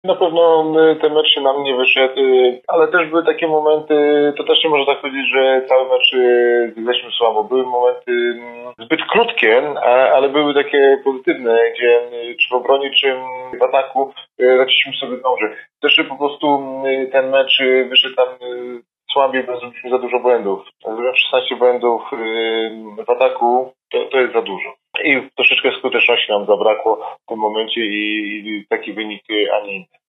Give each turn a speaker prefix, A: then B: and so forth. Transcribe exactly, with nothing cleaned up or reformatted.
A: Na pewno y, ten mecz się nam nie wyszedł, y, ale też były takie momenty, to też nie można tak powiedzieć, że cały mecz y, graliśmy słabo. Były momenty mm, zbyt krótkie, a, ale były takie pozytywne, gdzie y, czy w obronie, czy w ataku y, radziliśmy sobie dobrze. Też y, po prostu y, ten mecz y, wyszedł tam y, słabiej, bo zrobiliśmy za dużo błędów. Zrobiłem szesnaście błędów y, w ataku, to, to jest za dużo. I troszeczkę skuteczności nam zabrakło w tym momencie i, i taki wynik, y, a nie inny.